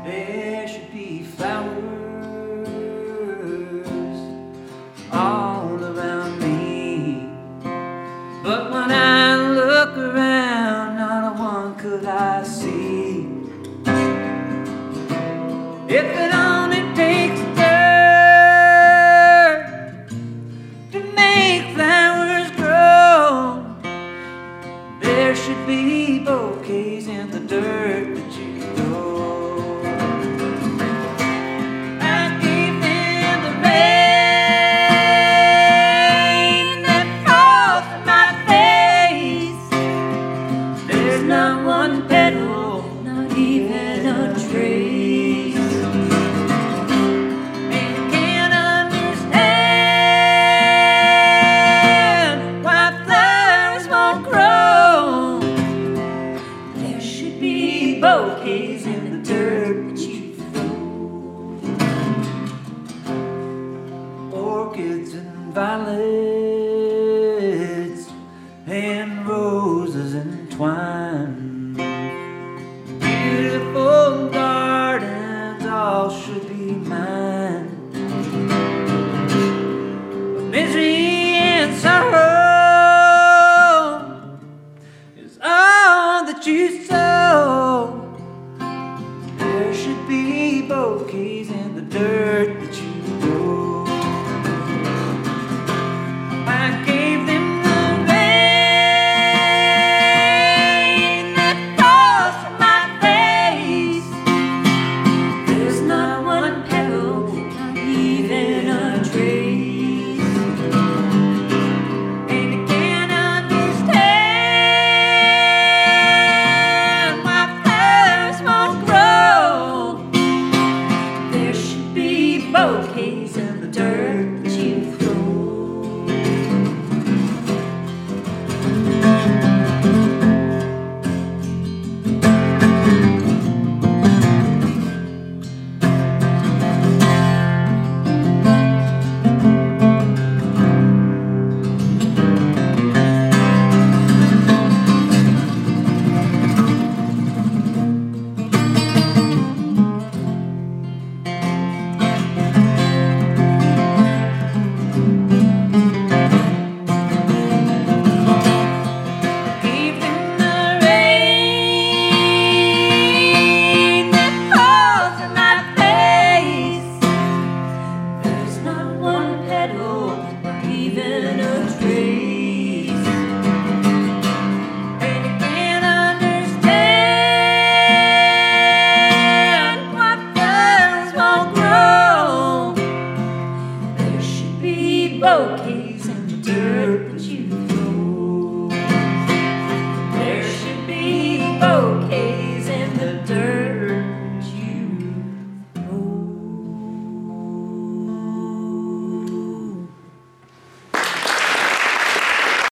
There should be flowers all around me, but when I look around, not a one could I see. If it only takes dirt to make flowers grow, there should be bouquets in the dirt that you throw. I gave them the rain that falls from my face. There's not one petal, not even a trace. And you can't understand why flowers won't grow. There should be bouquets in the dirt that you throw. Orchids and violets and roses entwined, beautiful gardens all should be mine. But misery and sorrow is all that you sow. There should be bouquets in the dirt that you throw. I gave them the rain that falls from my face. There's not one petal, not even a trace. And you can't understand why flowers won't grow. There should be bouquets in the dirt that you throw. Gave them the rain that falls in my face. There's not one petal, not even a trace. And you can't understand why flowers won't grow. There should be bouquets in the dirt that you